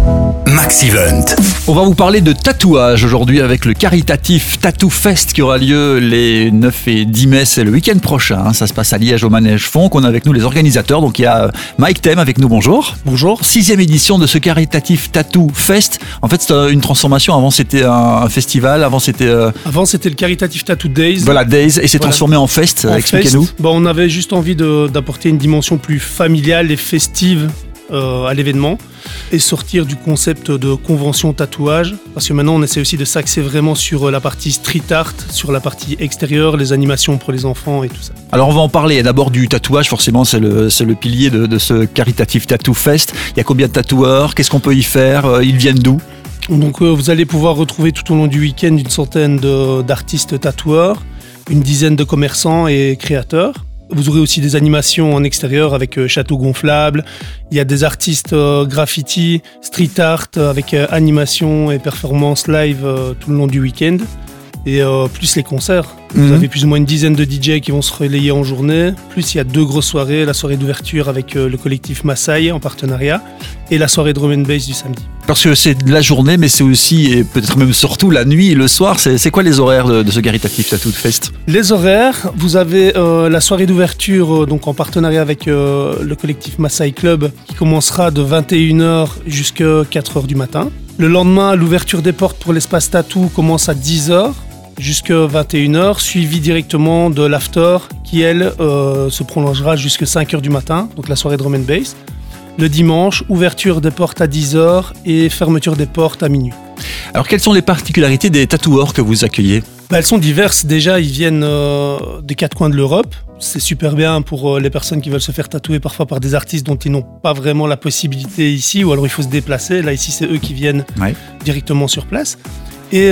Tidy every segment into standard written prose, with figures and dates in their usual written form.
Max Event. On va vous parler de tatouage aujourd'hui avec le caritatif Tattoo Fest qui aura lieu les 9 et 10 mai, c'est le week-end prochain. Ça se passe à Liège au Manège Fonck. On a avec nous les organisateurs. Donc il y a Mike Thème avec nous, bonjour. Bonjour. 6e édition de ce caritatif Tattoo Fest. En fait, c'est une transformation. Avant, c'était un festival. Avant, c'était le caritatif Tattoo Days. Voilà, Days. Et c'est transformé en Fest. Expliquez-nous. On avait juste envie d'apporter une dimension plus familiale et festive à l'événement et sortir du concept de convention tatouage, parce que maintenant on essaie aussi de s'axer vraiment sur la partie street art, sur la partie extérieure, les animations pour les enfants et tout ça. Alors on va en parler d'abord du tatouage, forcément c'est le pilier de ce caritatif Tattoo Fest. Il y a combien de tatoueurs? Qu'est-ce qu'on peut y faire? Ils viennent d'où? Donc vous allez pouvoir retrouver tout au long du week-end une centaine d'artistes tatoueurs, une dizaine de commerçants et créateurs. Vous aurez aussi des animations en extérieur avec château gonflable. Il y a des artistes graffiti, street art avec animation et performance live tout le long du week-end. Et plus les concerts. Vous avez plus ou moins une dizaine de DJ qui vont se relayer en journée. Plus il y a 2 grosses soirées. La soirée d'ouverture avec le collectif Maasai en partenariat. Et la soirée drum and bass du samedi. Parce que c'est de la journée, mais c'est aussi, et peut-être même surtout, la nuit et le soir. C'est quoi les horaires de ce caritatif Tattoo Fest? Les horaires, vous avez la soirée d'ouverture donc en partenariat avec le collectif Maasai Club qui commencera de 21h jusqu'à 4h du matin. Le lendemain, l'ouverture des portes pour l'espace tattoo commence à 10h jusqu'à 21h, suivi directement de l'after qui, elle, se prolongera jusqu'à 5h du matin, donc la soirée drum and bass. Le dimanche, ouverture des portes à 10h et fermeture des portes à minuit. Alors, quelles sont les particularités des tatoueurs que vous accueillez? Elles sont diverses. Déjà, ils viennent des 4 coins de l'Europe. C'est super bien pour les personnes qui veulent se faire tatouer parfois par des artistes dont ils n'ont pas vraiment la possibilité ici, ou alors il faut se déplacer. Là, ici, c'est eux qui viennent directement sur place. Et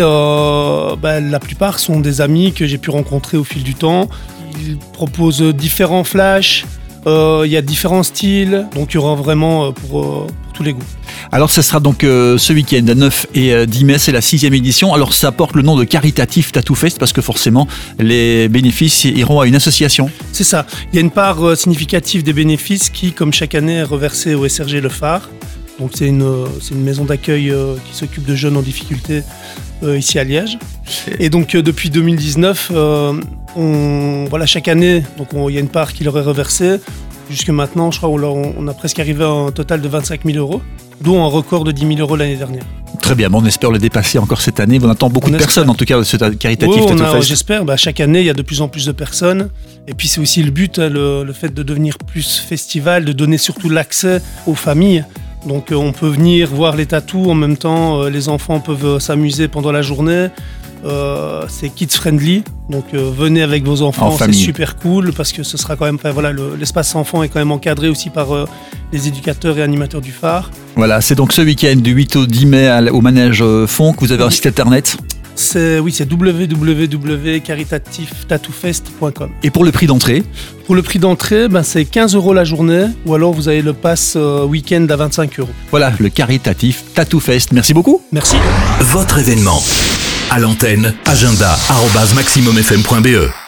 la plupart sont des amis que j'ai pu rencontrer au fil du temps. Ils proposent différents flashs. Il y a différents styles, donc il y aura vraiment pour tous les goûts. Alors ça sera donc ce week-end à 9 et 10 mai, c'est la 6e édition. Alors ça porte le nom de caritatif Tattoo Fest parce que forcément les bénéfices iront à une association. C'est ça, il y a une part significative des bénéfices qui, comme chaque année, est reversée au SRG Le Phare. Donc c'est une maison d'accueil qui s'occupe de jeunes en difficulté ici à Liège. Et donc depuis 2019, chaque année, il y a une part qui leur est reversée. Jusque maintenant, je crois on a presque arrivé à un total de 25 000 €, dont un record de 10 000 € l'année dernière. Très bien, on espère le dépasser encore cette année. On attend beaucoup de personnes, en tout cas, ce caritatif Tattoo Fest. J'espère. Chaque année, il y a de plus en plus de personnes. Et puis, c'est aussi le but, le fait de devenir plus festival, de donner surtout l'accès aux familles. Donc, on peut venir voir les tatous. En même temps, les enfants peuvent s'amuser pendant la journée. C'est kids friendly, donc venez avec vos enfants, c'est super cool parce que ce sera quand même, l'espace enfant est quand même encadré aussi par les éducateurs et animateurs du phare. Voilà, c'est donc ce week-end du 8 au 10 mai au Manège Fonck. Vous avez un site internet? C'est www.caritatiftattoofest.com. Et pour le prix d'entrée? Pour le prix d'entrée, c'est 15 € la journée, ou alors vous avez le pass week-end à 25 €. Voilà, le caritatif Tattoo Fest. Merci beaucoup. Merci. Votre événement. À l'antenne, agenda@maximumfm.be